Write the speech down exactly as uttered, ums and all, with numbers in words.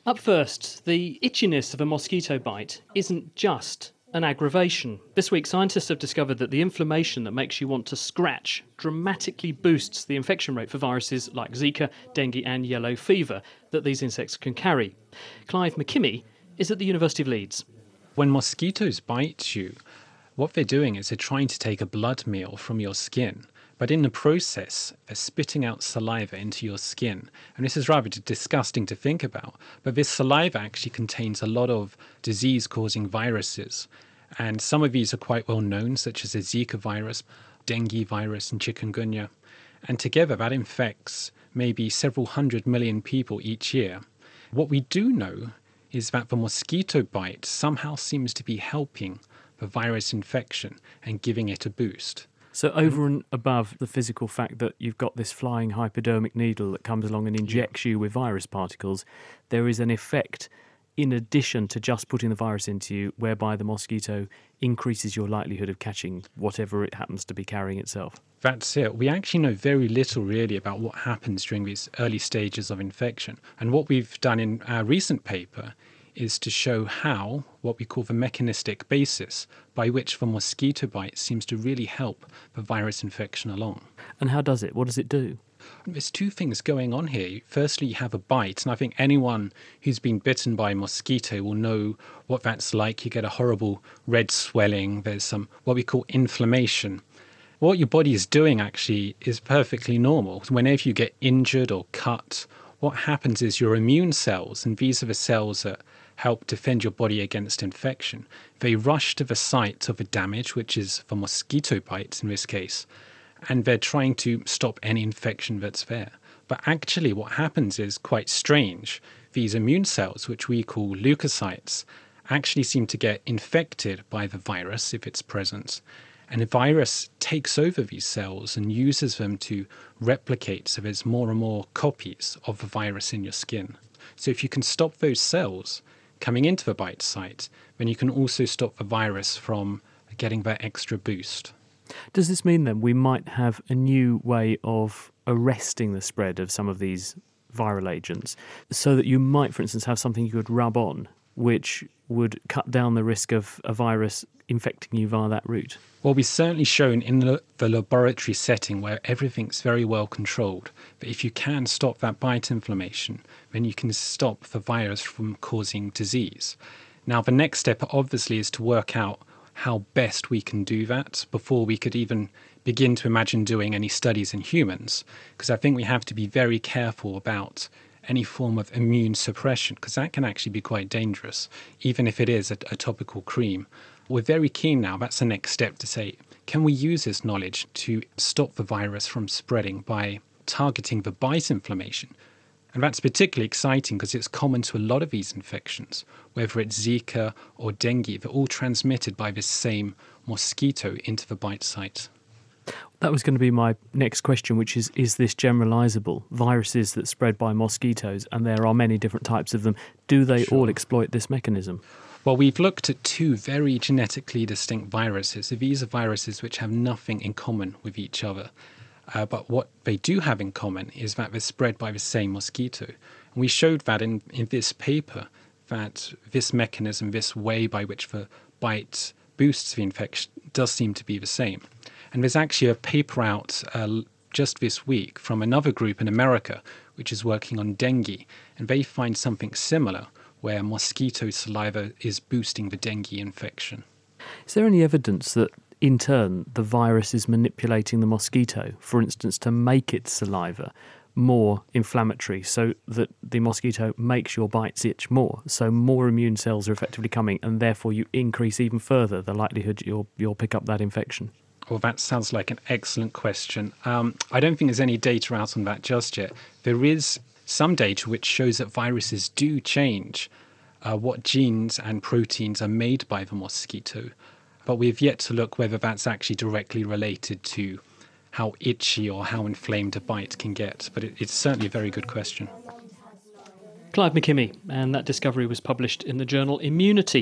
Up first, the itchiness of a mosquito bite isn't just an aggravation. This week, scientists have discovered that the inflammation that makes you want to scratch dramatically boosts the infection rate for viruses like Zika, dengue and yellow fever that these insects can carry. Clive McKimmie is at the University of Leeds. When mosquitoes bite you, what they're doing is they're trying to take a blood meal from your skin. But in the process, they're spitting out saliva into your skin. And this is rather disgusting to think about. But this saliva actually contains a lot of disease-causing viruses. And some of these are quite well known, such as the Zika virus, dengue virus, and chikungunya. And together, that infects maybe several hundred million people each year. What we do know is that the mosquito bite somehow seems to be helping the virus infection and giving it a boost. So over and above the physical fact that you've got this flying hypodermic needle that comes along and injects you with virus particles, there is an effect in addition to just putting the virus into you, whereby the mosquito increases your likelihood of catching whatever it happens to be carrying itself. That's it. We actually know very little really about what happens during these early stages of infection. And what we've done in our recent paper is to show how, what we call the mechanistic basis, by which the mosquito bite seems to really help the virus infection along. And how does it? What does it do? There's two things going on here. Firstly, you have a bite, and I think anyone who's been bitten by a mosquito will know what that's like. You get a horrible red swelling. There's some what we call inflammation. What your body is doing actually is perfectly normal. Whenever you get injured or cut, what happens is your immune cells, and these are the cells that help defend your body against infection, they rush to the site of the damage, which is the mosquito bite in this case, and they're trying to stop any infection that's there. But actually what happens is quite strange. These immune cells, which we call leukocytes, actually seem to get infected by the virus if it's present. And the virus takes over these cells and uses them to replicate, so there's more and more copies of the virus in your skin. So if you can stop those cells coming into the bite site, then you can also stop the virus from getting that extra boost. Does this mean then we might have a new way of arresting the spread of some of these viral agents, so that you might, for instance, have something you could rub on which would cut down the risk of a virus infecting you via that route? Well, we've certainly shown in the, the laboratory setting where everything's very well controlled that if you can stop that bite inflammation, then you can stop the virus from causing disease. Now, the next step obviously is to work out how best we can do that before we could even begin to imagine doing any studies in humans, because I think we have to be very careful about any form of immune suppression, because that can actually be quite dangerous, even if it is a, a topical cream. We're very keen now, that's the next step, to say, can we use this knowledge to stop the virus from spreading by targeting the bite inflammation? And that's particularly exciting because it's common to a lot of these infections, whether it's Zika or dengue, they're all transmitted by this same mosquito into the bite site. That was going to be my next question, which is, is this generalisable? Viruses that spread by mosquitoes, and there are many different types of them, do they Sure. all exploit this mechanism? Well, we've looked at two very genetically distinct viruses. So these are viruses which have nothing in common with each other. Uh, but what they do have in common is that they're spread by the same mosquito. And we showed that in, in this paper, that this mechanism, this way by which the bite boosts the infection, does seem to be the same. And there's actually a paper out uh, just this week from another group in America, which is working on dengue. And they find something similar, where mosquito saliva is boosting the dengue infection. Is there any evidence that, in turn, the virus is manipulating the mosquito, for instance, to make its saliva more inflammatory so that the mosquito makes your bites itch more, so more immune cells are effectively coming, and therefore you increase even further the likelihood you'll, you'll pick up that infection? Well, that sounds like an excellent question. Um, I don't think there's any data out on that just yet. There is some data which shows that viruses do change uh, what genes and proteins are made by the mosquito, but we've yet to look whether that's actually directly related to how itchy or how inflamed a bite can get. But it, it's certainly a very good question. Clive McKimmie, and that discovery was published in the journal Immunity.